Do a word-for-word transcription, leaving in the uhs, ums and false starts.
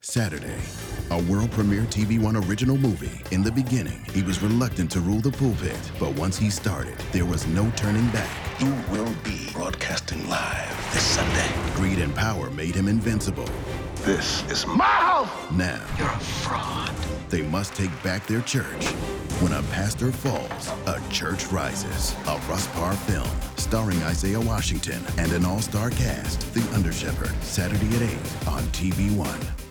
Saturday, a world premiere T V One original movie. In the beginning, he was reluctant to rule the pulpit, but once he started, there was no turning back. You will be broadcasting live this Sunday. Greed and power made him invincible. This is my house. Now, You're a fraud. they must take back their church. When a pastor falls, a church rises. A Russ Parr film, starring Isaiah Washington and an all-star cast. The Under Shepherd, Saturday at eight on T V One.